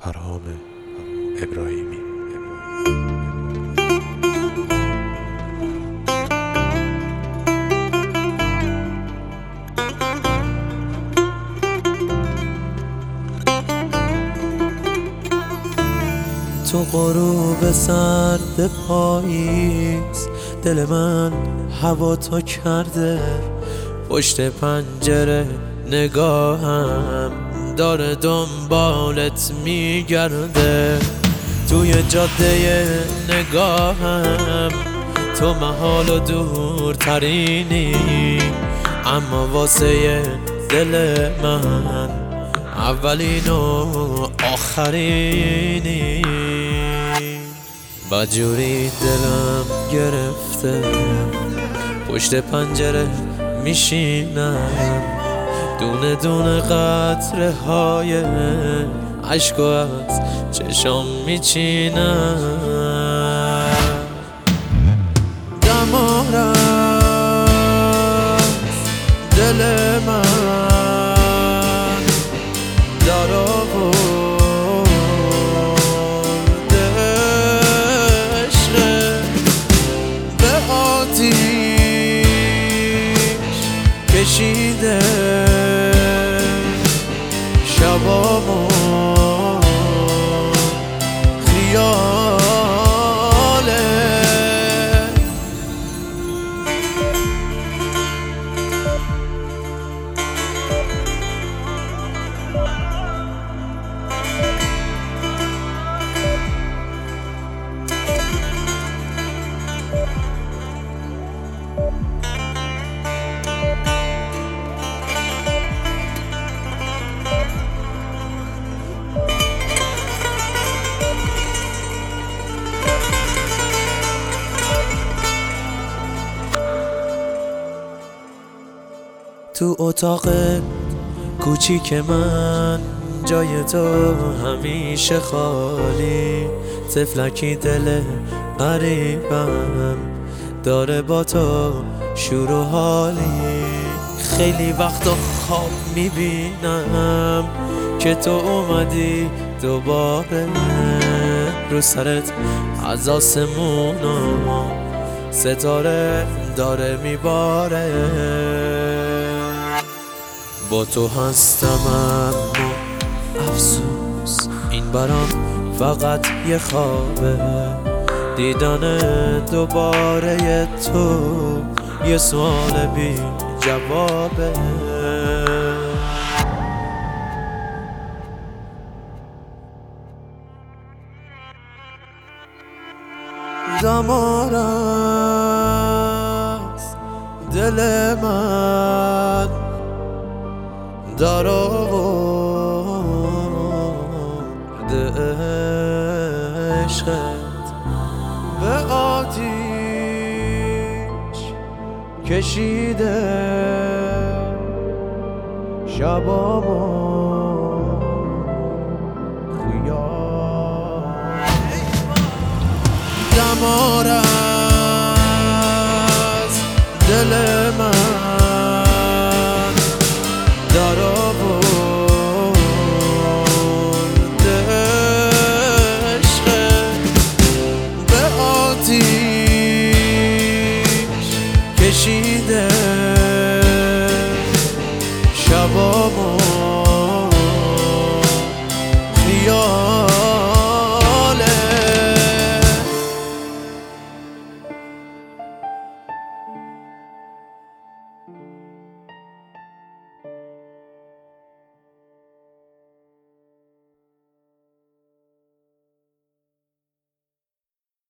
پرهام ابراهیمی. تو غروب سرد پاییز دل من هوا تو کرده، پشت پنجره نگاهم داره دنبالت میگرده، توی جاده نگاهم تو محال و دورترینی، اما واسه دل من اولین و آخرینی. بدجوری دلم گرفته، پشت پنجره میشینم، دونه دونه قطره های عشق از چشم میچینم. دمار از دل من در آورده عشقت، به آتیش کشیده شبامو خیاله. تو اتاق کوچیک من جای تو همیشه خالی، طفلکی دل غریبم داره با تو شور و حالی. خیلی وقتا خواب میبینم که تو اومدی دوباره، رو سرت از آسمونا ستاره داره میباره. با تو هستم اما افسوس این برام فقط یه خوابه، دیدن دوباره تو یه سوال بی جوابه. دمار از دل من در آورده عشقت، به آتیش کشیده شبامو خیال. دمار